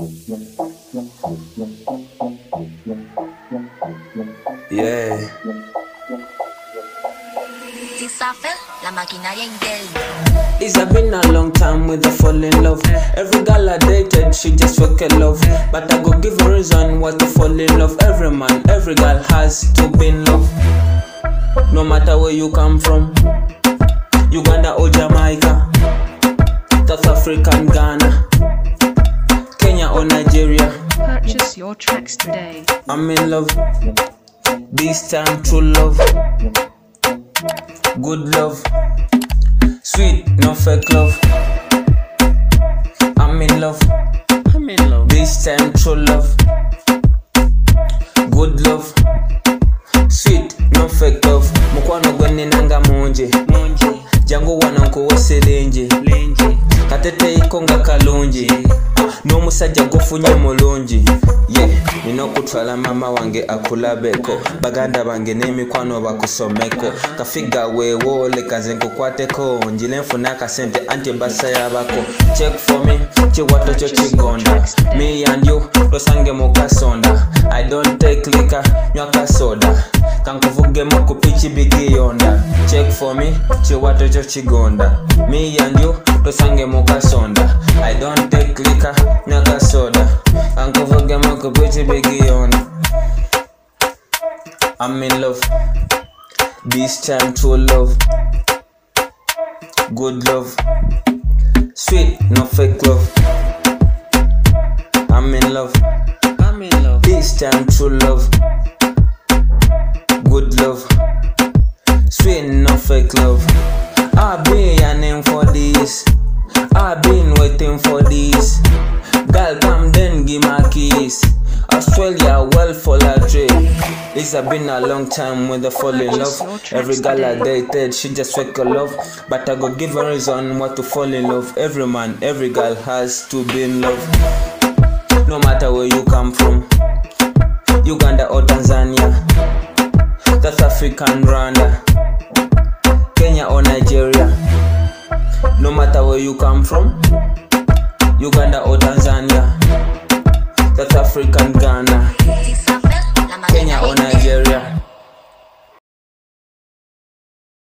Yeah. La maquinaria Intel. It's been a long time with the fall in love. Every girl I dated, she just fucking love. But I go give a reason why to fall in love. Every man, every girl has to be in love. No matter where you come from, Uganda or Jamaica, South Africa, Ghana, Kenya or Nigeria. Purchase your tracks today. I'm in love. This time true love. Good love. Sweet, no fake love. I'm in love. I'm in love. This time true love. Good love. Sweet, no fake love. Mukwano gwenni nanga munje. Jangu wana nkuwese lenje. Katete ikonga kalunji. N'omusajja gofunye mulungi. Yeah, nina okutwala mama wange akulabeko. Baganda bange n'emikwano bakusomeko. Kafiga weewo leka nze nkukwateko. Njile nfuna akasente anti mbasa yabako. Check for me, kiwato kyo kigonda. Me and you, tosange mu kasonda. I don't take liquor, nywa kasoda. Kankuvugemu ku pichi bigiyonda. Check for me, kiwato kyo kigonda. Me and you, tosange mu kasonda. I don't take liquor, nywa kasoda. Kankuvugemu ku pichi bigiyonda. I'm in love. This time true love. Good love. Sweet, no fake love. I'm in love. I'm in love. This time true love. Good love. Sweet, no fake love. I've been yearning for this. I've been waiting for this. Girl, come then give my kiss. Australia, well for la trade. It's been a long time with the fall in love. Every girl I dated, she just fake a love. But I go give a reason why to fall in love. Every man, every girl has to be in love. No matter where you come from, Uganda or Tanzania, South Africa and Rwanda, Kenya or Nigeria. No matter where you come from, Uganda or Tanzania, South Africa and Ghana,